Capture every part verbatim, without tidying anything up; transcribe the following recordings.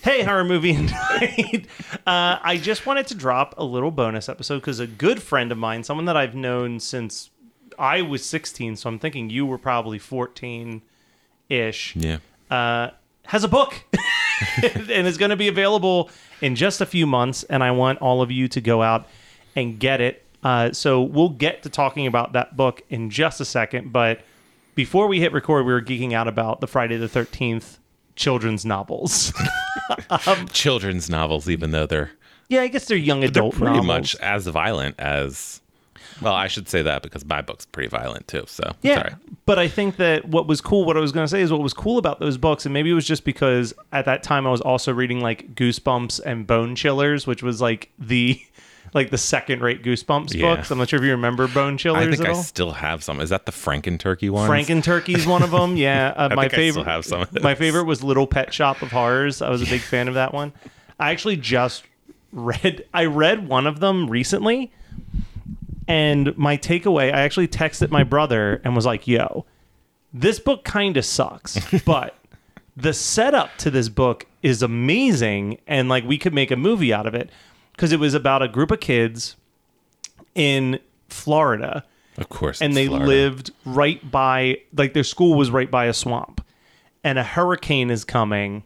Hey, Horror Movie Night. uh, I just wanted to drop a little bonus episode because a good friend of mine, someone that I've known since I was sixteen, so I'm thinking you were probably fourteen-ish, Yeah. uh, has a book and is going to be available in just a few months, and I want all of you to go out and get it. Uh, so we'll get to talking about that book in just a second, but before we hit record, we were geeking out about the Friday the thirteenth children's novels. um, children's novels, even though they're yeah, I guess they're young adult they're pretty novels. much as violent as. Well, I should say that because my book's pretty violent too. So yeah, sorry. But I think that what was cool, what I was going to say is what was cool about those books, and maybe it was just because at that time I was also reading like Goosebumps and Bone Chillers, which was like the like the second-rate Goosebumps Yeah. books. I'm not sure if you remember Bone Chillers. I think at I all. still have some. Is that the Franken-Turkey one? Franken-Turkey's one of them. Yeah, uh, I my think favorite. I still have some of those. My favorite was Little Pet Shop of Horrors. I was a big fan of that one. I actually just read. I read one of them recently, and my takeaway. I actually texted my brother and was like, "Yo, this book kind of sucks, but the setup to this book is amazing, and like we could make a movie out of it." Because it was about a group of kids in Florida. Of course. And it's they Florida. lived right by, like their school was right by a swamp. And a hurricane is coming.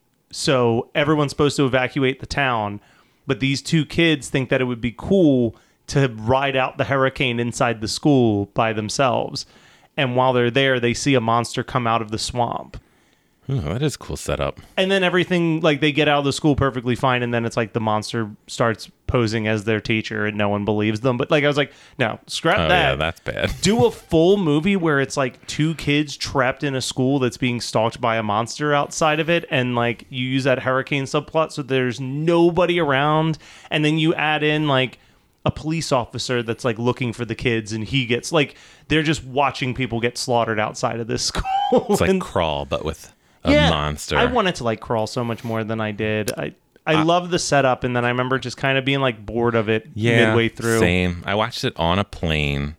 So everyone's supposed to evacuate the town. But these two kids think that it would be cool to ride out the hurricane inside the school by themselves. And while they're there, they see a monster come out of the swamp. Ooh, that is a cool setup. And then everything, like, they get out of the school perfectly fine, and then it's like the monster starts posing as their teacher, and no one believes them. But, like, I was like, no, scrap Oh, that. yeah, that's bad. Do a full movie where it's, like, two kids trapped in a school that's being stalked by a monster outside of it, and, like, you use that hurricane subplot so there's nobody around, and then you add in, like, a police officer that's, like, looking for the kids, and he gets, like, they're just watching people get slaughtered outside of this school. It's like And- Crawl, but with a yeah, monster. I wanted to like Crawl so much more than I did. I I uh, love the setup, and then I remember just kind of being like bored of it yeah, midway through. Same. I watched it on a plane,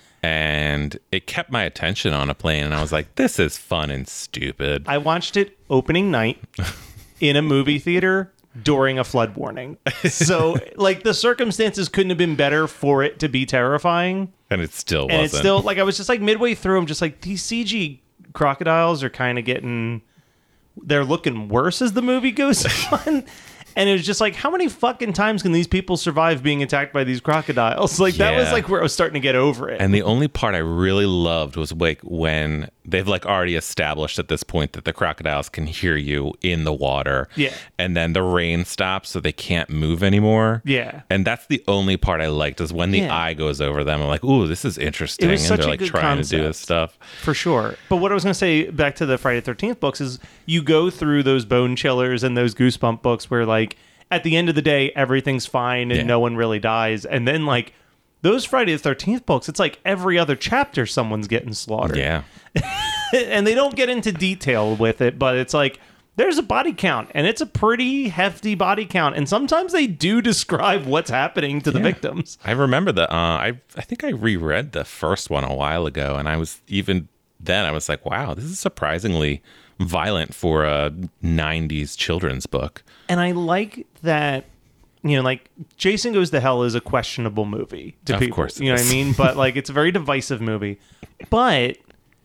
and it kept my attention on a plane, and I was like, "This is fun and stupid." I watched it opening night in a movie theater during a flood warning, so like the circumstances couldn't have been better for it to be terrifying. And it still and wasn't. it's still like I was just like midway through. I'm just like these C G crocodiles are kind of getting. They're looking worse as the movie goes on. And it was just like, how many fucking times can these people survive being attacked by these crocodiles? Like, that was Yeah. like where I was starting to get over it. And the only part I really loved was like when they've like already established at this point that the crocodiles can hear you in the water. Yeah. And then the rain stops so they can't move anymore. Yeah. And that's the only part I liked is when the Yeah. eye goes over them. I'm like, ooh, this is interesting. It was and such they're a like good trying to do concept. this stuff. For sure. But what I was going to say back to the Friday the thirteenth books is you go through those Bone Chillers and those Goosebump books where, like, at the end of the day, everything's fine and Yeah. no one really dies. And then, like, those Friday the thirteenth books, it's like every other chapter someone's getting slaughtered. Yeah. And they don't get into detail with it, but it's like there's a body count, and it's a pretty hefty body count. And sometimes they do describe what's happening to the Yeah. victims. I remember the, uh, I, I think I reread the first one a while ago, and I was even then, I was like, wow, this is surprisingly violent for a nineties children's book. And I like that, you know, like Jason Goes to Hell is a questionable movie to Of people. course it You know what I is. mean? But like, it's a very divisive movie. But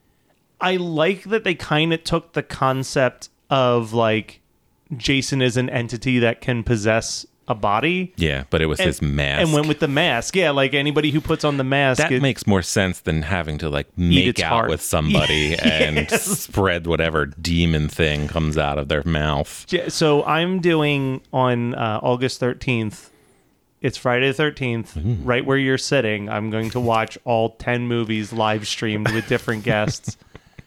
I like that they kind of took the concept of like Jason is an entity that can possess a body. Yeah, but it was And, his mask. and went with the mask. Yeah, like anybody who puts on the mask. that it- makes more sense than having to like make its out heart. with somebody and Yes. spread whatever demon thing comes out of their mouth. Yeah, so I'm doing on uh, August thirteenth. It's Friday the thirteenth, right where you're sitting. I'm going to watch all ten movies live streamed with different guests.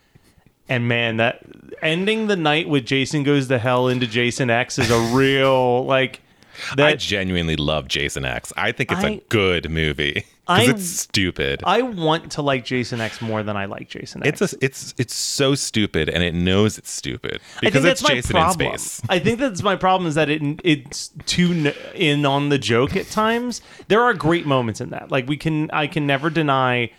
And man, that ending the night with Jason Goes to Hell into Jason X is a real like that. I genuinely love Jason X. I think it's I- a good movie I- because it's stupid. I want to like Jason X more than I like Jason X. It's a, it's it's so stupid, and it knows it's stupid I because think it's that's my Jason problem. in space. I think that's my problem is that it it's too n- in on the joke at times. There are great moments in that. Like we can, I can never deny,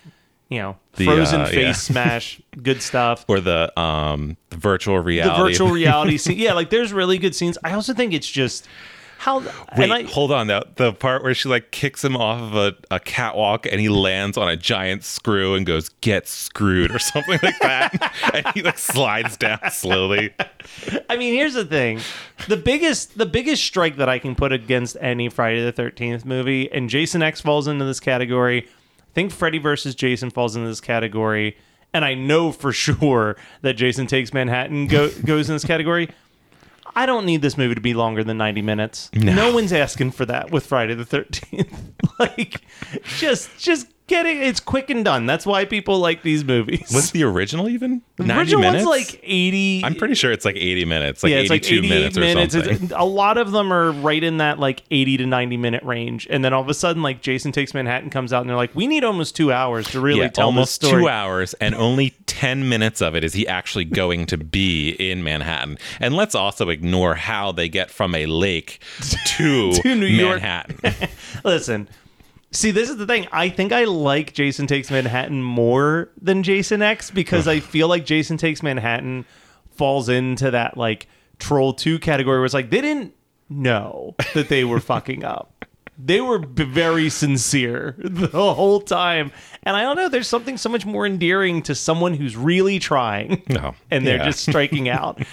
you know, The, frozen uh, face yeah. smash, good stuff. Or the um the virtual The reality. virtual reality scene. Yeah, like there's really good scenes. I also think it's just how. Wait, and I, hold on though. The part where she like kicks him off of a, a catwalk and he lands on a giant screw and goes, "Get screwed," or something like that. And he like slides down slowly. I mean, here's the thing: the biggest, the biggest strike that I can put against any Friday the thirteenth movie, and Jason X falls into this category. I think Freddy versus Jason falls into this category, and I know for sure that Jason Takes Manhattan go, goes in this category. I don't need this movie to be longer than ninety minutes. No. No one's asking for that with Friday the thirteenth. Like, just, just get it. It's quick and done. That's why people like these movies. Was the original even the ninety original minutes? one's like eighty. I'm pretty sure it's like eighty minutes, like yeah, it's like eighty-two eighty-eight minutes or minutes. something. It's- a lot of them are right in that like eighty to ninety minute range, and then all of a sudden, like Jason Takes Manhattan comes out, and they're like, "We need almost two hours to really Yeah, tell almost this story." two hours, and only ten minutes of it is he actually going to be in Manhattan. And let's also ignore how they get from a lake to, To New York. Manhattan. Listen, see, this is the thing. I think I like Jason Takes Manhattan more than Jason X because I feel like Jason Takes Manhattan falls into that like Troll two category where it's like they didn't know that they were fucking up. They were b- very sincere the whole time. And I don't know, there's something so much more endearing to someone who's really trying. No. And they're Yeah. just striking out.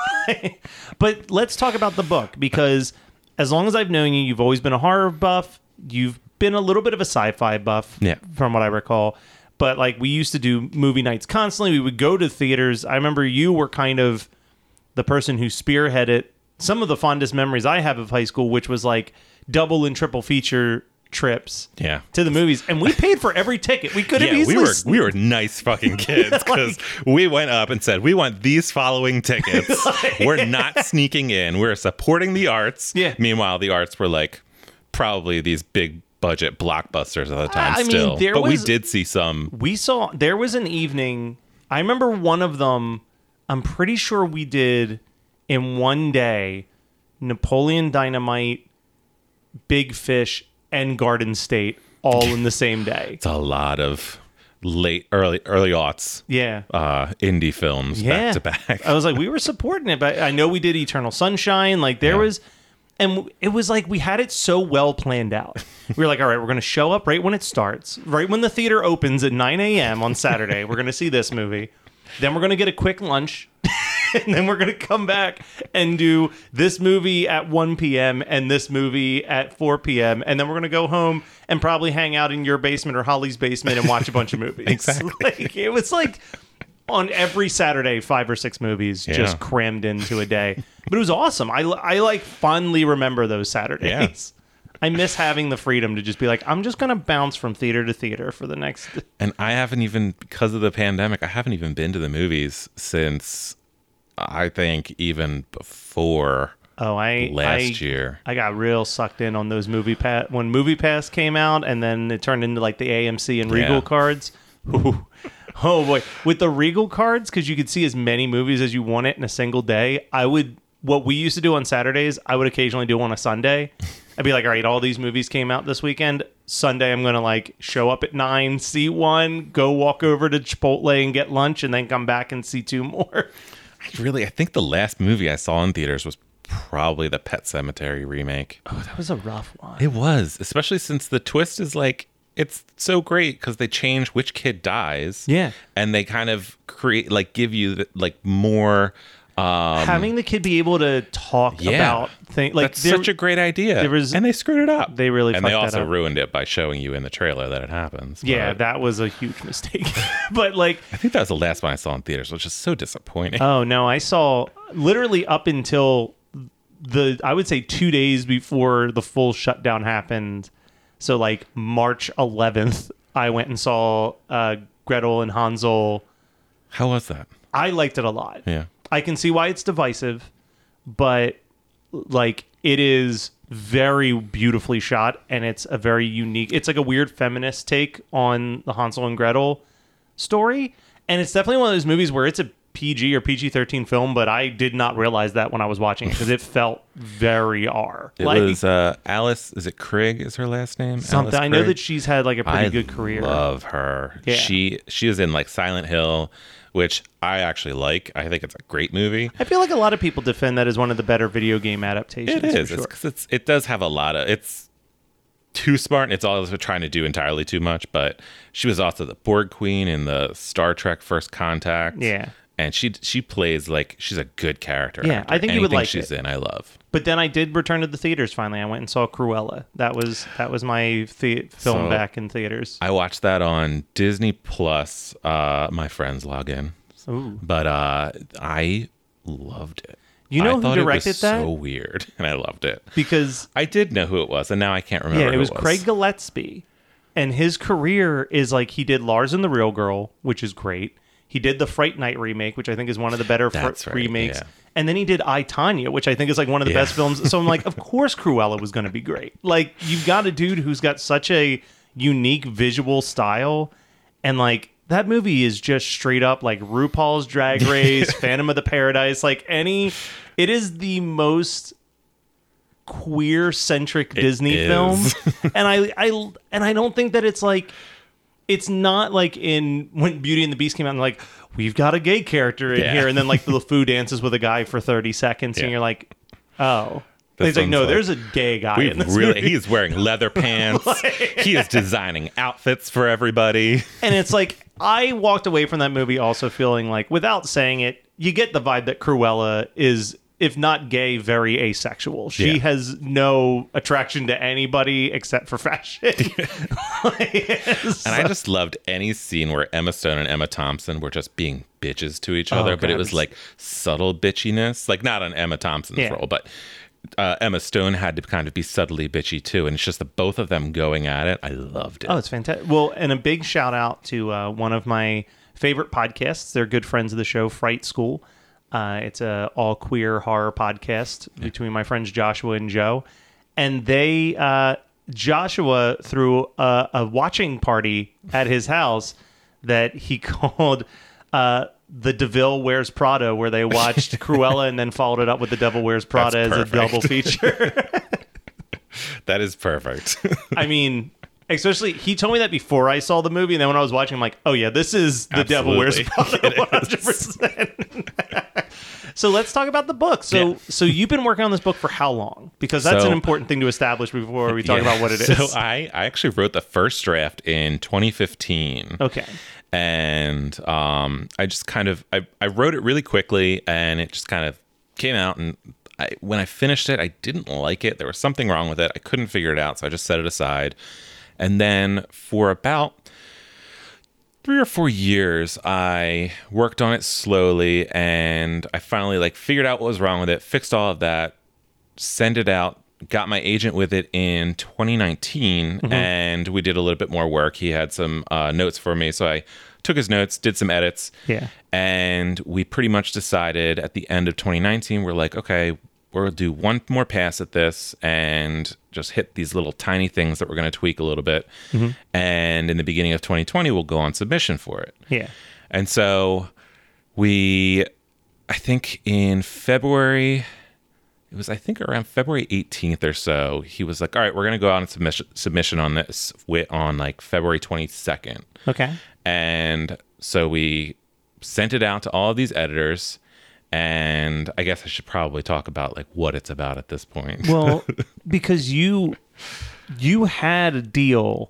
But let's talk about the book because as long as I've known you, you've always been a horror buff. You've been a little bit of a sci-fi buff, Yeah. from what I recall. But like we used to do movie nights constantly. We would go to theaters. I remember you were kind of the person who spearheaded some of the fondest memories I have of high school, which was like double and triple feature trips Yeah. to the movies. And we paid for every ticket. We could have Yeah, easily... we were we were nice fucking kids because we went up and said we want these following tickets. We're not sneaking in. We're supporting the arts. Yeah. Meanwhile, the arts were like probably these big budget blockbusters at the time. I mean, still, there but we was- did see some. we saw... There was an evening... I remember one of them... I'm pretty sure we did in one day Napoleon Dynamite, Big Fish, and Garden State all in the same day. It's a lot of late, early, early aughts. Yeah. Uh, indie films Yeah. back to back. I was like, we were supporting it, but I know we did Eternal Sunshine. Like there Yeah. was, and it was like we had it so well planned out. We were like, all right, we're going to show up right when it starts, right when the theater opens at nine a.m. on Saturday. We're going to see this movie. Then we're going to get a quick lunch. And then we're going to come back and do this movie at one p.m. and this movie at four p.m. And then we're going to go home and probably hang out in your basement or Holly's basement and watch a bunch of movies. Exactly. Like, it was like on every Saturday, five or six movies Yeah. just crammed into a day. But it was awesome. I, I like fondly remember those Saturdays. I miss having the freedom to just be like, I'm just going to bounce from theater to theater for the next... And I haven't even, because of the pandemic, I haven't even been to the movies since I think even before Oh, I last I, year. I got real sucked in on those movie pass when Movie Pass came out, and then it turned into like the A M C and Regal Yeah. cards. Ooh. Oh boy, with the Regal cards, because you could see as many movies as you wanted in a single day. I would what we used to do on Saturdays. I would occasionally do on a Sunday. I'd be like, all right, all these movies came out this weekend. Sunday, I'm gonna like show up at nine, see one, go walk over to Chipotle and get lunch, and then come back and see two more. Really, I think the last movie I saw in theaters was probably the Pet Sematary remake. Oh, that was a rough one. It was, especially since the twist is like, it's so great because they change which kid dies. Yeah. And they kind of create, like, give you like more. Um, Having the kid be able to talk Yeah. about things like that's there- such a great idea. there was- and they screwed it up. They really and they fucked that also up. ruined it by showing you in the trailer that it happens. yeah, But that was a huge mistake. But like, I think that was the last one I saw in theaters, which is so disappointing. oh no, I saw literally up until the I would say two days before the full shutdown happened. So like March eleventh, I went and saw uh, Gretel and Hansel. How was that? I liked it a lot. Yeah. I can see why it's divisive, but like it is very beautifully shot and it's a very unique, it's like a weird feminist take on the Hansel and Gretel story. And it's definitely one of those movies where it's a P G or P G thirteen film, but I did not realize that when I was watching it because it felt very R. It like, was uh, Alice. Is it Craig? Is her last name? something. Alice I know Craig? that she's had like a pretty I good career. love her. Yeah. She she is in like Silent Hill, which I actually like. I think it's a great movie. I feel like a lot of people defend that as one of the better video game adaptations. It is. for sure. It's, 'cause it's it does have a lot of it's too smart. And it's all it's trying to do entirely too much. But she was also the Borg Queen in the Star Trek First Contact. Yeah. And she she plays like she's a good character. Yeah, actor. I think you would Anything like she's it. in. I love. But then I did return to the theaters finally. I went and saw Cruella. That was that was my the- film So- back in theaters. I watched that on Disney Plus. Uh, my friends log in, Ooh. but uh, I loved it. You know I who thought directed it was that? So weird, and I loved it. Because I did know who it was, and now I can't remember. yeah, it who was, Craig Gillespie, and his career is like he did Lars and the Real Girl, which is great. He did the Fright Night remake, which I think is one of the better fr- That's right, remakes. yeah. And then he did I, Tonya, which I think is like one of the Yeah. best films. So I'm like, of course Cruella was going to be great. Like, you've got a dude who's got such a unique visual style. And like, that movie is just straight up like RuPaul's Drag Race, Phantom of the Paradise, like any. It is the most queer centric Disney is. film. and I, I, and I don't think that it's like. It's not like in when Beauty and the Beast came out and like, we've got a gay character in Yeah. here. And then like the LeFou dances with a guy for thirty seconds. Yeah. And you're like, oh. This He's like, one's no, like- there's a gay guy We in this really, movie. he's wearing leather pants. He is designing outfits for everybody. And it's like, I walked away from that movie also feeling like, without saying it, you get the vibe that Cruella is, if not gay, very asexual. She Yeah. has no attraction to anybody except for fashion. And I just loved any scene where Emma Stone and Emma Thompson were just being bitches to each other, but God, it was it's- like subtle bitchiness, like not on Emma Thompson's Yeah. role, but uh, Emma Stone had to kind of be subtly bitchy too. And it's just the both of them going at it. I loved it. Oh, it's fantastic. Well, and a big shout out to uh, one of my favorite podcasts. They're good friends of the show, Fright School. Uh, it's a all queer horror podcast between my friends Joshua and Joe. And they, uh, Joshua threw a, a watching party at his house that he called uh, The Devil Wears Prada, where they watched Cruella and then followed it up with The Devil Wears Prada as That's a double feature. That is perfect. I mean, especially he told me that before I saw the movie, and then when I was watching, I'm like, oh yeah, this is The Devil Wears Absolutely. Prada, one hundred percent. So let's talk about the book. So, Yeah. so you've been working on this book for how long? Because that's So- an important thing to establish before we talk Yeah. about what it is. So I, I actually wrote the first draft in twenty fifteen. Okay. And um, I just kind of I, I wrote it really quickly, and it just kind of came out. And I, when I finished it, I didn't like it. There was something wrong with it. I couldn't figure it out, so I just set it aside. And then for about three or four years, I worked on it slowly, and I finally like figured out what was wrong with it, fixed all of that, sent it out, got my agent with it in twenty nineteen, Mm-hmm. and we did a little bit more work. He had some uh, notes for me, so I took his notes, did some edits, Yeah. and we pretty much decided at the end of twenty nineteen, we're like, okay, we'll do one more pass at this and just hit these little tiny things that we're going to tweak a little bit. Mm-hmm. And in the beginning of twenty twenty, we'll go on submission for it. Yeah. And so we, I think in February, it was, I think around February eighteenth or so, he was like, all right, we're going to go out on submission, submission on this wi- on like February twenty-second. Okay. And so we sent it out to all of these editors. And I guess I should probably talk about like what it's about at this point. Well, because you you had a deal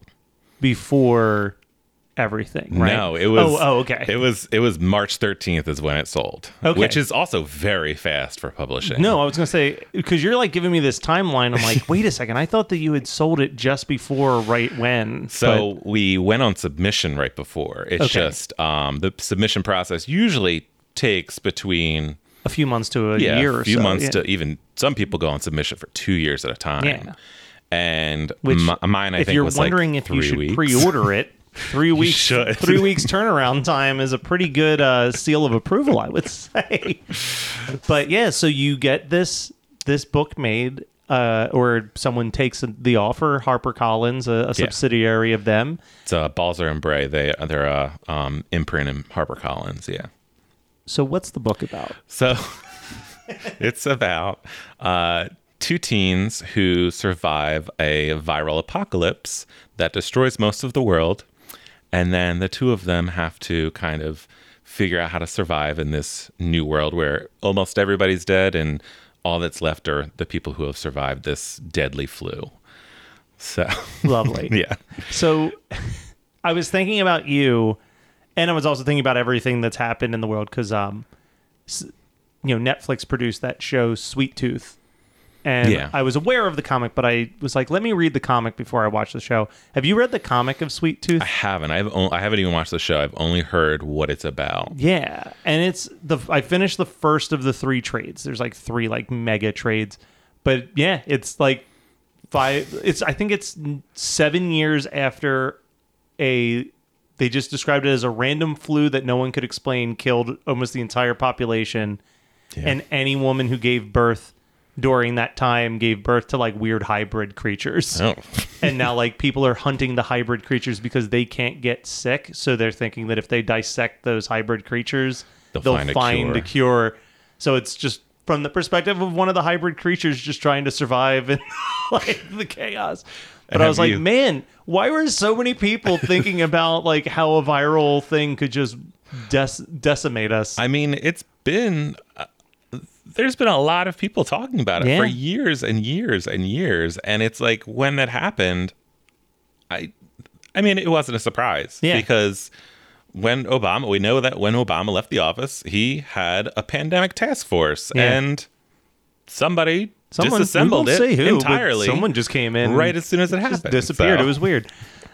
before everything, right? No, it was. Oh, oh okay. It was. It was March thirteenth is when it sold, Okay. which is also very fast for publishing. No, I was gonna say because you're like giving me this timeline. I'm like, wait a second. I thought that you had sold it just before, or right when. So we went on submission right before. It's Okay. just um, the submission process usually takes between But a few months to a yeah, year or a few so. months yeah. to even some people go on submission for two years at a time. Yeah. And Which, mi- mine, I if think, you're was wondering like if you three should weeks. pre-order it, three weeks should. three weeks turnaround time is a pretty good uh, seal of approval, I would say. But yeah, so you get this this book made, uh, or someone takes the offer. HarperCollins, a, a subsidiary of them. It's uh, Balzer and Bray. They they're uh, um, imprint in HarperCollins. Yeah. So what's the book about? So it's about uh, two teens who survive a viral apocalypse that destroys most of the world. And then the two of them have to kind of figure out how to survive in this new world where almost everybody's dead and all that's left are the people who have survived this deadly flu. So Lovely. Yeah. So I was thinking about you, and I was also thinking about everything that's happened in the world because, um, s- you know, Netflix produced that show Sweet Tooth. And Yeah. I was aware of the comic, but I was like, let me read the comic before I watch the show. Have you read the comic of Sweet Tooth? I haven't. I've on- I haven't even watched the show. I've only heard what it's about. Yeah, and it's the I finished the first of the three trades. There's like three like mega trades, but yeah, it's like five. It's I think it's seven years after a. They just described it as a random flu that no one could explain killed almost the entire population, Yeah. and any woman who gave birth during that time gave birth to like weird hybrid creatures. Oh. And now like people are hunting the hybrid creatures because they can't get sick, so they're thinking that if they dissect those hybrid creatures They'll they'll, find find, a a, cure. So it's just from the perspective of one of the hybrid creatures just trying to survive in like the chaos. But And I was have like, you- man, why were so many people thinking about like how a viral thing could just dec- decimate us? I mean, it's been uh, there's been a lot of people talking about it Yeah. for years and years and years, and it's like when that happened, I, I mean, it wasn't a surprise Yeah. because when Obama, we know that when Obama left the office, he had a pandemic task force, Yeah. and somebody Someone, disassembled we won't it say who, but entirely. Someone just came in right as soon as it and happened, just disappeared. so. It was weird.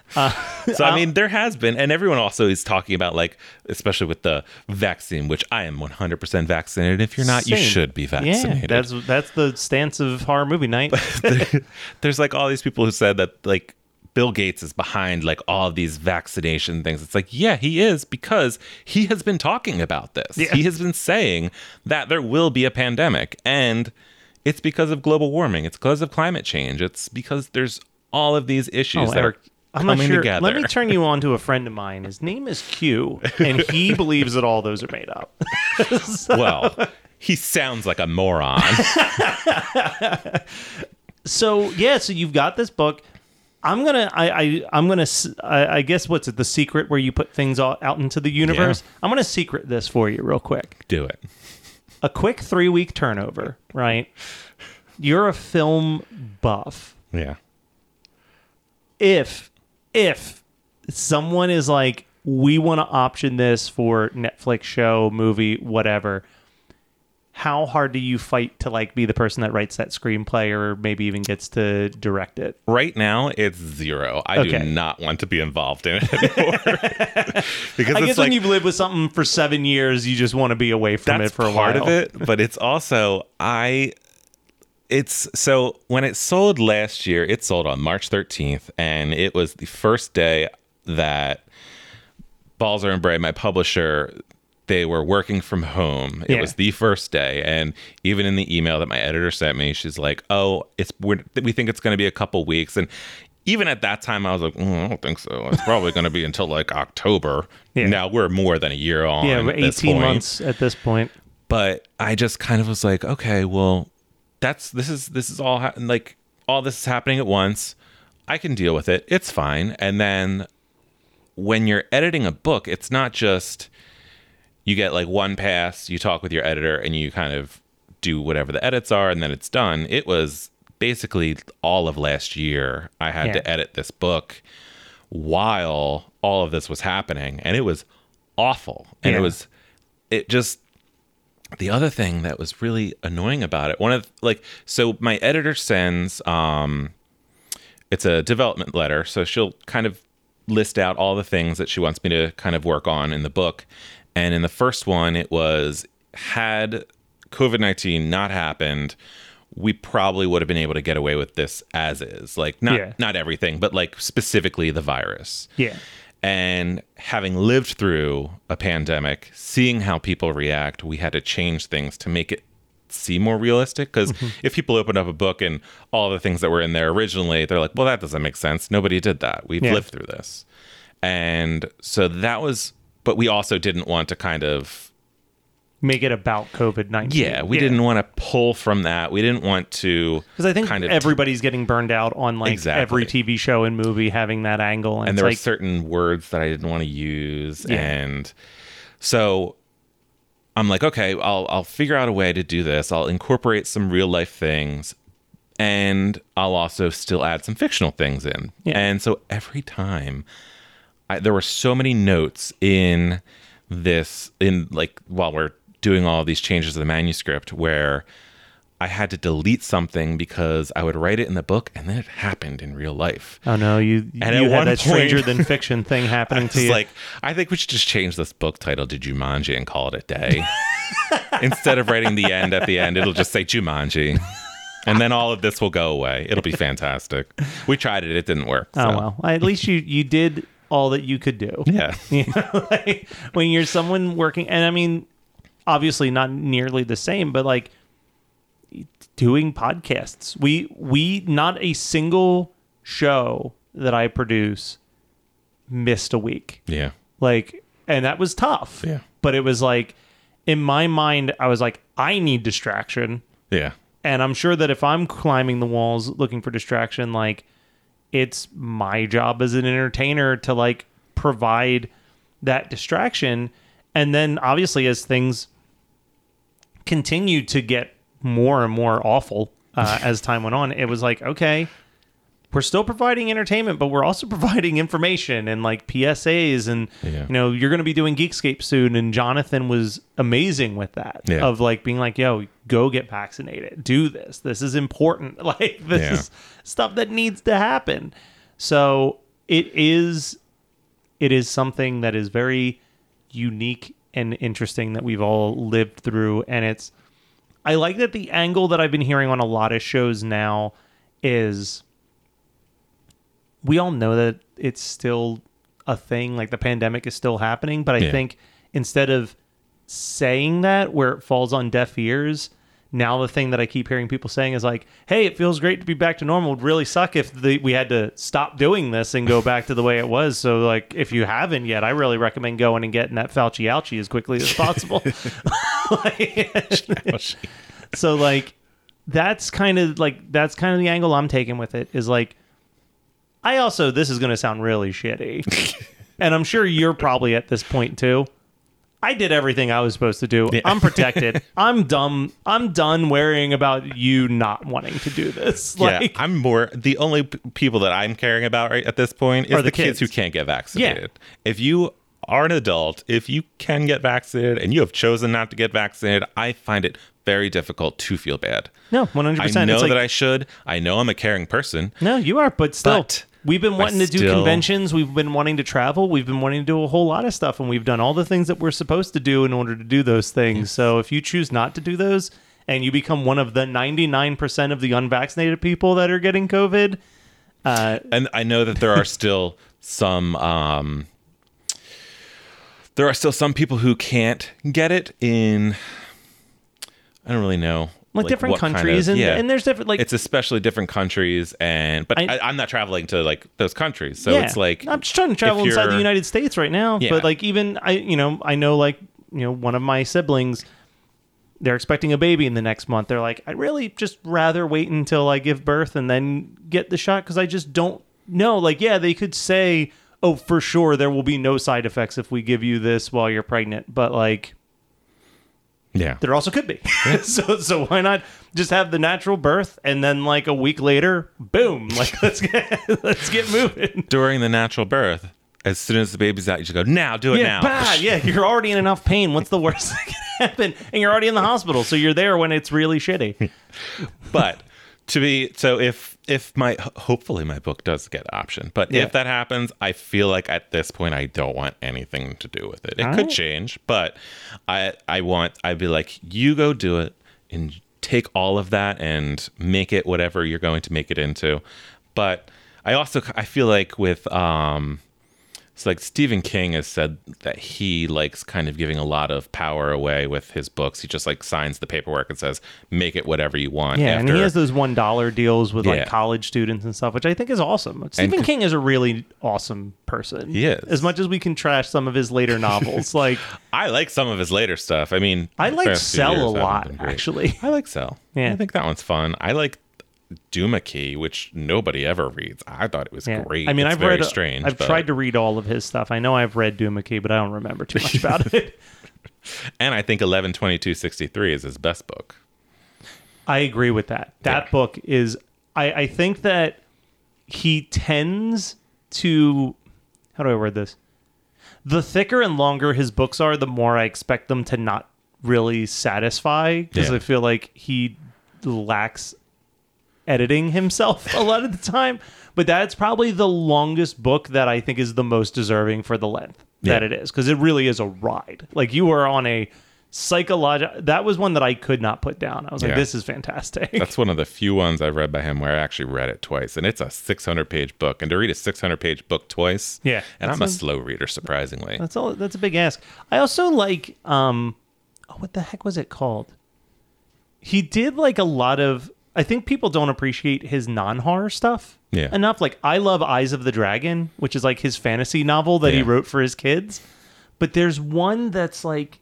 So I mean, there has been, and everyone also is talking about, like, especially with the vaccine, which I am one hundred percent vaccinated. If you're not, you Same. should be vaccinated. Yeah, that's that's the stance of horror movie night. There- there's like all these people who said that like Bill Gates is behind like all of these vaccination things. It's like, yeah, he is, because he has been talking about this. Yeah. He has been saying that there will be a pandemic, and it's because of global warming. It's because of climate change. It's because there's all of these issues Oh, that Eric, are I'm coming not sure. together. Let me turn you on to a friend of mine. His name is Q, and he believes that all those are made up. Well, he sounds like a moron. So yeah, so you've got this book. I'm gonna, I, I I'm gonna, s- I, I guess what's it? The secret where you put things all out into the universe. Yeah. I'm gonna secret this for you real quick. Do it. A quick three week turnover, right? You're a film buff. Yeah. If if someone is like, we want to option this for Netflix show, movie, whatever, how hard do you fight to like be the person that writes that screenplay or maybe even gets to direct it? Right now, it's zero. I Okay. do not want to be involved in it anymore. because I it's guess like, when you've lived with something for seven years, you just want to be away from that's it for a part while. of it, but it's also I. It's so when it sold last year, it sold on March thirteenth, and it was the first day that Balzer and Bray, my publisher, they were working from home. It Yeah. was the first day, and even in the email that my editor sent me, she's like, "Oh, it's we're, we think it's going to be a couple weeks." And even at that time, I was like, mm, "I don't think so. It's probably going to be until like October." Yeah. Now we're more than a year on. Yeah, at we're this eighteen point. months at this point. But I just kind of was like, okay, well, that's this is this is all ha- like all this is happening at once. I can deal with it. It's fine. And then when you're editing a book, it's not just you get like one pass, you talk with your editor, and you kind of do whatever the edits are, and then it's done. It was basically all of last year. I had Yeah. to edit this book while all of this was happening, and it was awful. And Yeah. it was it just the other thing that was really annoying about it, one of like, so my editor sends, um, it's a development letter. So she'll kind of list out all the things that she wants me to kind of work on in the book. And in the first one, it was, had COVID nineteen not happened, we probably would have been able to get away with this as is. Like not, Yeah. not everything, but like specifically the virus. Yeah. And having lived through a pandemic, seeing how people react, we had to change things to make it seem more realistic. Because if people open up a book and all the things that were in there originally, they're like, well, that doesn't make sense. Nobody did that. We've Yeah. lived through this. And so that was, but we also didn't want to kind of make it about COVID nineteen. Yeah, we didn't want to pull from that. We didn't want to because I think kind of everybody's getting burned out on like Exactly. every T V show and movie having that angle, and, and it's there were like, certain words that I didn't want to use, Yeah. and so I'm like, okay, I'll I'll figure out a way to do this. I'll incorporate some real life things, and I'll also still add some fictional things in. Yeah. And so every time, I, there were so many notes in this in like while we're doing all these changes to the manuscript where I had to delete something because I would write it in the book and then it happened in real life. oh no, you And you at had one that stranger point- than fiction thing happening to It's you. like, I think we should just change this book title to Jumanji and call it a day. Instead of writing the end at the end, it'll just say Jumanji. And then all of this will go away. It'll be fantastic. We tried it. It didn't work. oh so. well, at least you you did all that you could do. Yeah. You know, like, when you're someone working, and I mean, obviously not nearly the same, but like doing podcasts. We we not a single show that I produce missed a week. Yeah. Like, and that was tough. Yeah. But it was like, in my mind, I was like, I need distraction. Yeah. And I'm sure that if I'm climbing the walls looking for distraction, like, it's my job as an entertainer to like provide that distraction. And then obviously as things continue to get more and more awful uh, as time went on, it was like, okay, we're still providing entertainment, but we're also providing information and like P S As, and Yeah. you know, you're going to be doing Geekscape soon, and Jonathan was amazing with that. Yeah. Of like being like, yo, go get vaccinated, do this, this is important. Like, this Yeah. is stuff that needs to happen. So it is it is something that is very unique and interesting that we've all lived through. And it's I like that the angle that I've been hearing on a lot of shows now is we all know that it's still a thing, like the pandemic is still happening, but I Yeah. think instead of saying that where it falls on deaf ears, now the thing that I keep hearing people saying is like, hey, it feels great to be back to normal. It would really suck if the, we had to stop doing this and go back to the way it was. So like, if you haven't yet, I really recommend going and getting that Fauci ouchie as quickly as possible. Like, so like, that's kind of like, that's kind of the angle I'm taking with it, is like, I also, this is going to sound really shitty, and I'm sure you're probably at this point too. I did everything I was supposed to do. Yeah. I'm protected. I'm dumb. I'm done worrying about you not wanting to do this. Like, yeah, I'm more the only p- people that I'm caring about right at this point is Are the, the kids. kids. who can't get vaccinated. If you are an adult, if you can get vaccinated and you have chosen not to get vaccinated, I find it very difficult to feel bad. no, one hundred percent. I know It's like, that I should. I know I'm a caring person. no, you are, but still. But We've been wanting I to do still- conventions. We've been wanting to travel. We've been wanting to do a whole lot of stuff, and we've done all the things that we're supposed to do in order to do those things. So if you choose not to do those and you become one of the ninety-nine percent of the unvaccinated people that are getting COVID, uh, And I know that there are still some um there are still some people who can't get it in I don't really know. like, different what kind countries, of- and, yeah. and there's different, like, It's especially different countries, and but I- I, I'm not traveling to like those countries, so yeah. it's like I'm just trying to travel if inside the you're- United States right now. Yeah. But like, even I, you know, I know, like, you know, one of my siblings, they're expecting a baby in the next month. They're like, I'd really just rather wait until I give birth and then get the shot, because I just don't know. Like, yeah, they could say, oh, for sure there will be no side effects if we give you this while you're pregnant, but like, yeah. there also could be. so so why not just have the natural birth, and then like a week later, boom, like let's get let's get moving. During the natural birth, as soon as the baby's out, you just go, now, do it Yeah, now. bah, yeah, you're already in enough pain. What's the worst that can happen? And you're already in the hospital, so you're there when it's really shitty. But to be so if if my hopefully my book does get option, but Yeah. if that happens, I feel like at this point I don't want anything to do with it. It All could right. change, but I I want I'd be like, you go do it and take all of that and make it whatever you're going to make it into. But I also I feel like with um So like Stephen King has said that he likes kind of giving a lot of power away with his books. He just like signs the paperwork and says, make it whatever you want. Yeah, after... and he has those one dollar deals with Yeah. like college students and stuff, which I think is awesome. Stephen And- King is a really awesome person. He is. As much as we can trash some of his later novels, like I like some of his later stuff. I mean, I the like past few Cell years a haven't lot, been great. actually. I like Cell. Yeah. I think that one's fun. I like Doomickey, which nobody ever reads. I thought it was Yeah. great. I mean, it's I've very read. strange. I've but- tried to read all of his stuff. I know I've read Doomickey, but I don't remember too much about it. And I think eleven twenty-two sixty-three is his best book. I agree with that. That Yeah. book is. I, I think that he tends to. How do I word this? The thicker and longer his books are, the more I expect them to not really satisfy, because Yeah. I feel like he lacks editing himself a lot of the time. But that's probably the longest book that I think is the most deserving for the length that Yeah. it is, because it really is a ride. Like, you are on a psychological. That was one that I could not put down. I was like, Yeah. this is fantastic. That's one of the few ones I've read by him where I actually read it twice. And it's a six hundred page book. And to read a six hundred page book twice, Yeah, and I'm that's a a- slow reader, surprisingly. That's all. That's a big ask. I also like. Um, oh, what the heck was it called? He did like a lot of. I think people don't appreciate his non-horror stuff Yeah. enough. Like, I love Eyes of the Dragon, which is like his fantasy novel that he Yeah. wrote for his kids. But there's one that's like,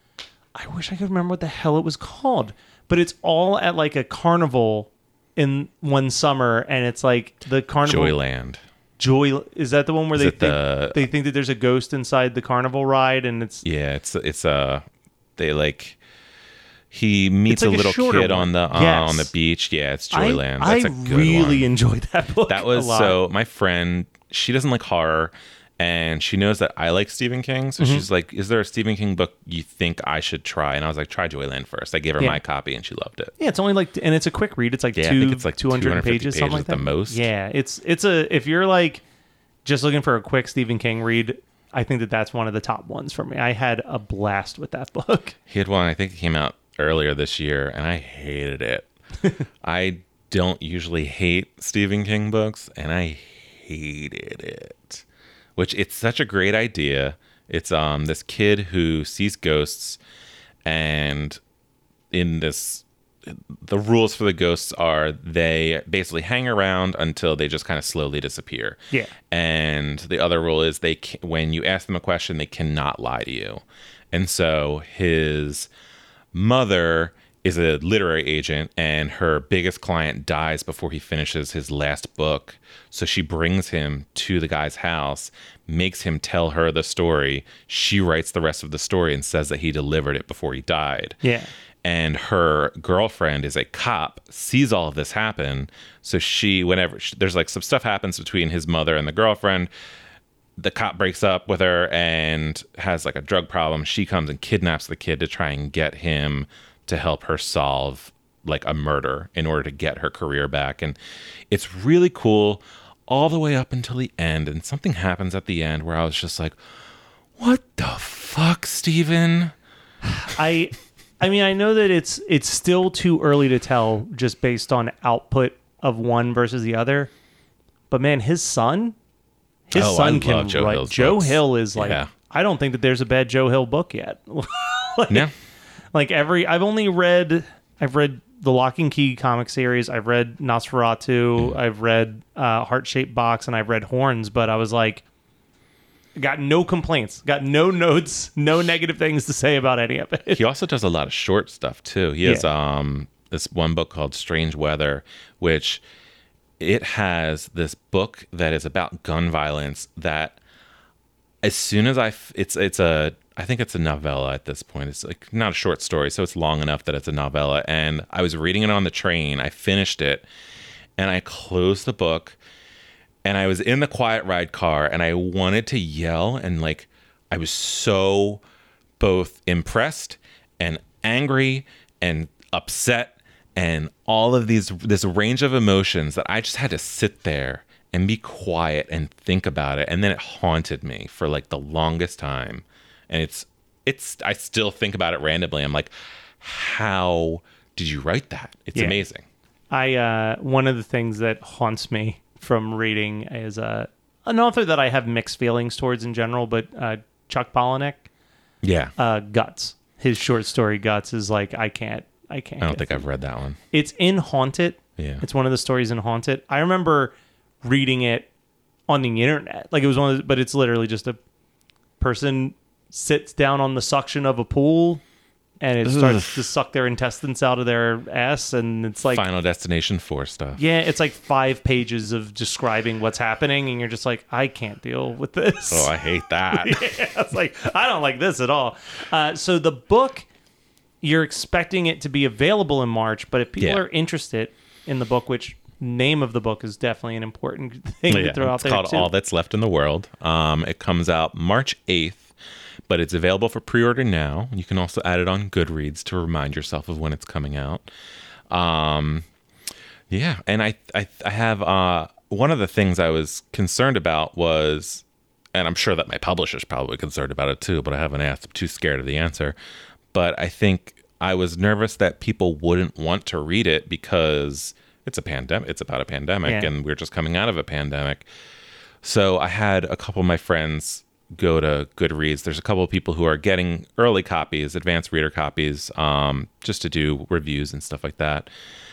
I wish I could remember what the hell it was called. But it's all at like a carnival in one summer, and it's like the carnival. Joyland. Joy is that the one where Is they it think the- they think that there's a ghost inside the carnival ride, and it's Yeah, it's it's uh they like he meets It's like a a little shorter kid one. on the uh, Yes. on the beach. Yeah, it's I- Joyland. I, That's a good really one. enjoyed that book. That was a lot. so my friend, she doesn't like horror and she knows that I like Stephen King. So Mm-hmm. she's like, is there a Stephen King book you think I should try? And I was like, try Joyland first. I gave her Yeah. my copy and she loved it. Yeah, it's only like, and it's a quick read. It's like Yeah, I two, think it's like two hundred 250 pages, something like pages at that. the most. Yeah, it's it's a if you're like just looking for a quick Stephen King read, I think that that's one of the top ones for me. I had a blast with that book. He had one, I think it came out earlier this year, and I hated it. I don't usually hate Stephen King books, and I hated it. Which it's such a great idea. It's um this kid who sees ghosts, and in this, the rules for the ghosts are they basically hang around until they just kind of slowly disappear. Yeah. And the other rule is they can, when you ask them a question, they cannot lie to you. And so his mother is a literary agent, and her biggest client dies before he finishes his last book. So she brings him to the guy's house, makes him tell her the story. She writes the rest of the story and says that he delivered it before he died. Yeah. And her girlfriend is a cop, sees all of this happen. So she, whenever she, there's like some stuff happens between his mother and the girlfriend, the cop breaks up with her and has like a drug problem. She comes and kidnaps the kid to try and get him to help her solve like a murder in order to get her career back. And it's really cool all the way up until the end. And something happens at the end where I was just like, what the fuck, Steven? I I mean, I know that it's it's still too early to tell just based on output of one versus the other. But man, his son, his Oh, I son love can Joe write. Hill's Joe books. Hill is like, Yeah. I don't think that there's a bad Joe Hill book yet. like, Yeah. like every, I've only read, I've read the Lock and Key comic series. I've read Nosferatu. I've read uh, Heart Shaped Box, and I've read Horns. But I was like, got no complaints, got no notes, no negative things to say about any of it. He also does a lot of short stuff too. He has Yeah. um this one book called Strange Weather, which it has this book that is about gun violence that as soon as I f- it's it's a I think it's a novella at this point. It's like not a short story, so it's long enough that it's a novella. And I was reading it on the train. I finished it and I closed the book and I was in the quiet ride car and I wanted to yell, and like I was so both impressed and angry and upset and all of these this range of emotions that I just had to sit there and be quiet and think about it. And then it haunted me for like the longest time. And it's it's I still think about it randomly. I'm like, how did you write that? It's Yeah. amazing. I uh, one of the things that haunts me from reading is uh, an author that I have mixed feelings towards in general, but uh, Chuck Palahniuk, Yeah. uh, Guts. His short story Guts is like, I can't, I can't. I don't get think through. I've read that one. It's in Haunted. Yeah. It's one of the stories in Haunted. I remember reading it on the internet. Like it was one of the, but it's literally just a person sits down on the suction of a pool and it starts to suck their intestines out of their ass. And it's like, Final Destination four stuff. yeah, it's like five pages of describing what's happening. And you're just like, I can't deal with this. Oh, I hate that. Yeah, it's like, I don't like this at all. Uh, so the book, you're expecting it to be available in March, but if people Yeah. are interested in the book, which name of the book is definitely an important thing Yeah, to throw out it's there called too. All That's Left in the World. Um, it comes out March eighth, but it's available for pre-order now. You can also add it on Goodreads to remind yourself of when it's coming out. Um, yeah, and I, I, I have uh, one of the things I was concerned about was, and I'm sure that my publisher's probably concerned about it too, but I haven't asked. I'm too scared of the answer. But I think I was nervous that people wouldn't want to read it because it's a pandemic. It's about a pandemic, Yeah. and we're just coming out of a pandemic. So I had a couple of my friends go to Goodreads. There's a couple of people who are getting early copies, advanced reader copies, um, just to do reviews and stuff like that.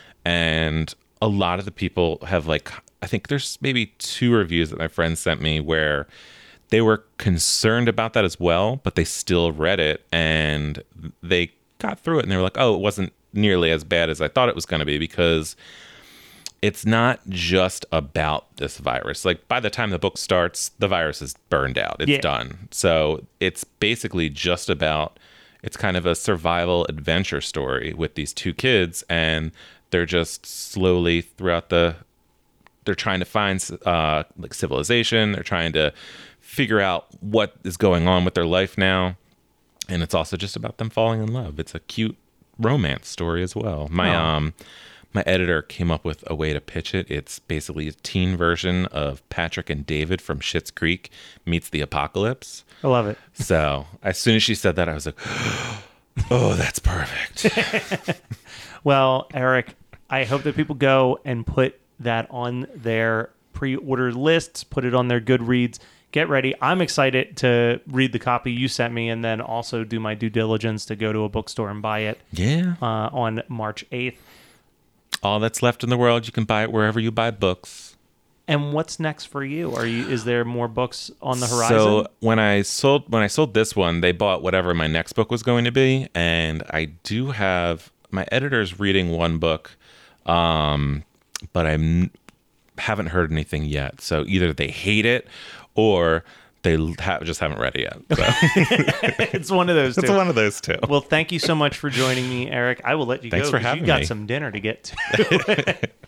And a lot of the people have like, I think there's maybe two reviews that my friends sent me where they were concerned about that as well, but they still read it and they got through it and they were like, oh, it wasn't nearly as bad as I thought it was going to be because it's not just about this virus. Like by the time the book starts, the virus is burned out. It's Yeah. done. So it's basically just about, it's kind of a survival adventure story with these two kids, and they're just slowly throughout the, they're trying to find uh, like civilization. They're trying to figure out what is going on with their life now. And it's also just about them falling in love. It's a cute romance story as well. My, Oh. um, My editor came up with a way to pitch it. It's basically a teen version of Patrick and David from Schitt's Creek meets the apocalypse. I love it. So as soon as she said that, I was like, oh, that's perfect. Well, Eric, I hope that people go and put that on their pre-order lists, put it on their Goodreads. Get ready. I'm excited to read the copy you sent me and then also do my due diligence to go to a bookstore and buy it Yeah. uh, on March eighth. All That's Left in the World. You can buy it wherever you buy books. And what's next for you? Are you? Is there more books on the horizon? So when I sold when I sold this one, they bought whatever my next book was going to be, and I do have my editor's reading one book, um, but I m- haven't heard anything yet. So either they hate it or they ha- just haven't read it yet. So. It's one of those two. It's one of those two. Well, thank you so much for joining me, Eric. I will let you Thanks go for 'cause having you got me. some dinner to get to.